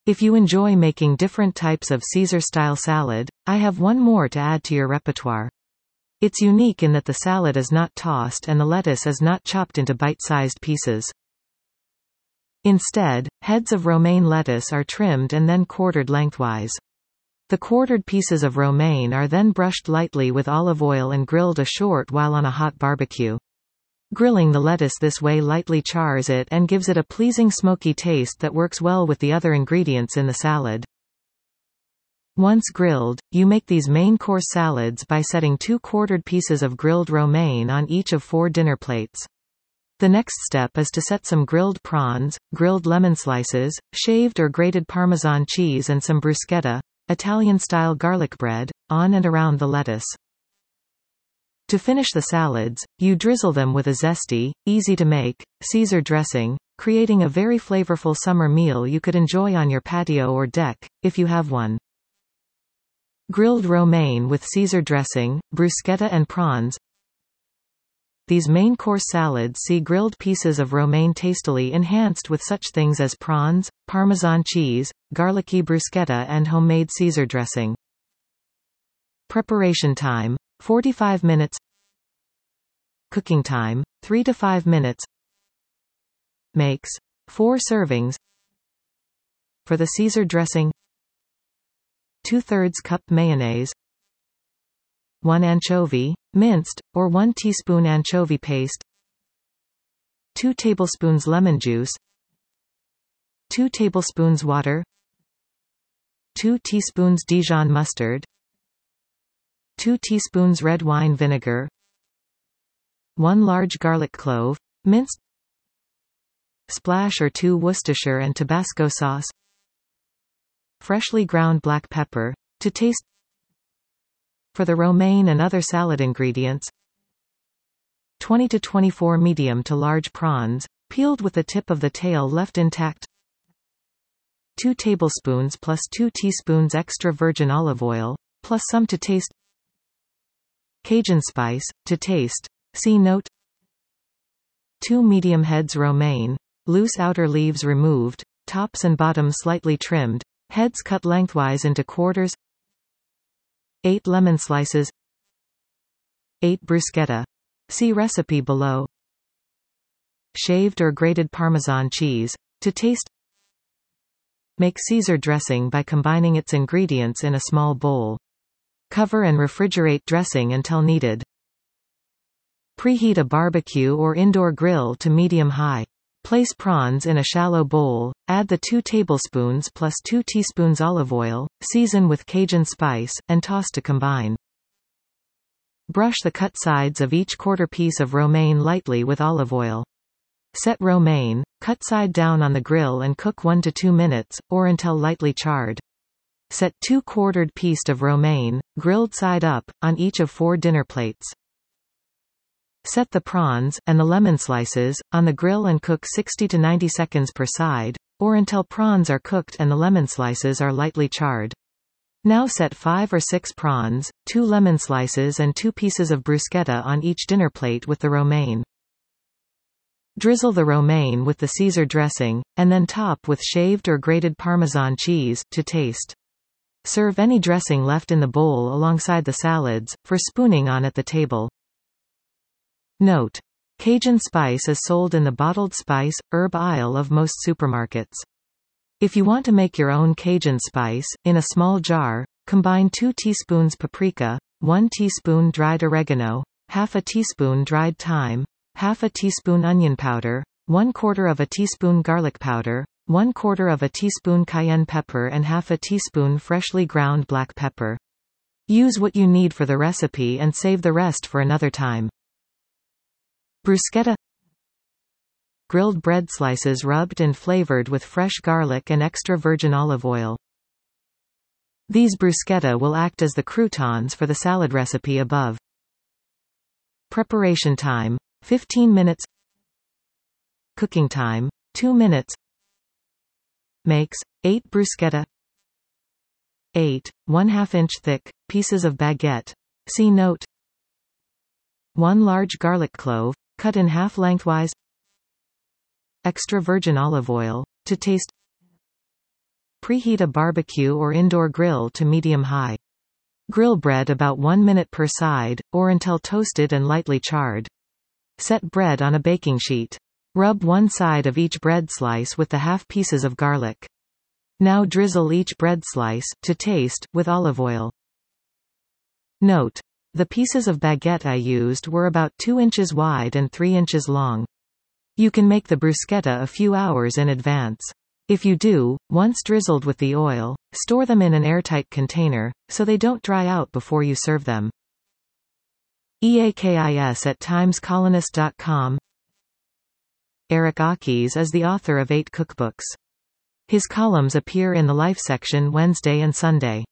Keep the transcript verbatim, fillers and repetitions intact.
If you enjoy making different types of Caesar-style salad, I have one more to add to your repertoire. It's unique in that the salad is not tossed and the lettuce is not chopped into bite-sized pieces. Instead, heads of romaine lettuce are trimmed and then quartered lengthwise. The quartered pieces of romaine are then brushed lightly with olive oil and grilled a short while on a hot barbecue. Grilling the lettuce this way lightly chars it and gives it a pleasing smoky taste that works well with the other ingredients in the salad. Once grilled, you make these main course salads by setting two quartered pieces of grilled romaine on each of four dinner plates. The next step is to set some grilled prawns, grilled lemon slices, shaved or grated Parmesan cheese and some bruschetta, Italian-style garlic bread, on and around the lettuce. To finish the salads, you drizzle them with a zesty, easy-to-make, Caesar dressing, creating a very flavorful summer meal you could enjoy on your patio or deck, if you have one. Grilled romaine with Caesar dressing, bruschetta and prawns. These main course salads see grilled pieces of romaine tastily enhanced with such things as prawns, Parmesan cheese, garlicky bruschetta and homemade Caesar dressing. Preparation time: forty-five minutes. Cooking time: three to five minutes. Makes four servings. For the Caesar dressing, two-thirds cup mayonnaise, one anchovy, minced, or one teaspoon anchovy paste, two tablespoons lemon juice, two tablespoons water, two teaspoons Dijon mustard, two teaspoons red wine vinegar, one large garlic clove, minced, splash or two Worcestershire and Tabasco sauce, freshly ground black pepper, to taste. For the romaine and other salad ingredients, twenty to twenty-four medium to large prawns, peeled with the tip of the tail left intact, two tablespoons plus two teaspoons extra virgin olive oil, plus some to taste, Cajun spice, to taste, see note, two medium heads romaine, loose outer leaves removed, tops and bottom slightly trimmed, heads cut lengthwise into quarters, eight lemon slices, eight bruschetta. See recipe below. Shaved or grated Parmesan cheese, to taste. Make Caesar dressing by combining its ingredients in a small bowl. Cover and refrigerate dressing until needed. Preheat a barbecue or indoor grill to medium-high. Place prawns in a shallow bowl, add the two tablespoons plus two teaspoons olive oil, season with Cajun spice, and toss to combine. Brush the cut sides of each quarter piece of romaine lightly with olive oil. Set romaine, cut side down on the grill and cook one to two minutes, or until lightly charred. Set two quartered pieces of romaine, grilled side up, on each of four dinner plates. Set the prawns, and the lemon slices, on the grill and cook sixty to ninety seconds per side, or until prawns are cooked and the lemon slices are lightly charred. Now set five or six prawns, two lemon slices and two pieces of bruschetta on each dinner plate with the romaine. Drizzle the romaine with the Caesar dressing, and then top with shaved or grated Parmesan cheese, to taste. Serve any dressing left in the bowl alongside the salads, for spooning on at the table. Note: Cajun spice is sold in the bottled spice, herb aisle of most supermarkets. If you want to make your own Cajun spice, in a small jar, combine two teaspoons paprika, one teaspoon dried oregano, half a teaspoon dried thyme, half a teaspoon onion powder, one quarter of a teaspoon garlic powder, one quarter of a teaspoon cayenne pepper and half a teaspoon freshly ground black pepper. Use what you need for the recipe and save the rest for another time. Bruschetta. Grilled bread slices rubbed and flavored with fresh garlic and extra virgin olive oil. These bruschetta will act as the croutons for the salad recipe above. Preparation time: fifteen minutes. Cooking time: two minutes. Makes eight bruschetta. eight, one half inch thick, pieces of baguette. See note. one large garlic clove, cut in half lengthwise. Extra virgin olive oil, to taste. Preheat a barbecue or indoor grill to medium-high. Grill bread about one minute per side, or until toasted and lightly charred. Set bread on a baking sheet. Rub one side of each bread slice with the half pieces of garlic. Now drizzle each bread slice, to taste, with olive oil. Note: the pieces of baguette I used were about two inches wide and three inches long. You can make the bruschetta a few hours in advance. If you do, once drizzled with the oil, store them in an airtight container, so they don't dry out before you serve them. E-A-K-I-S at times colonist dot com. Eric Akis is the author of eight cookbooks. His columns appear in the Life section Wednesday and Sunday.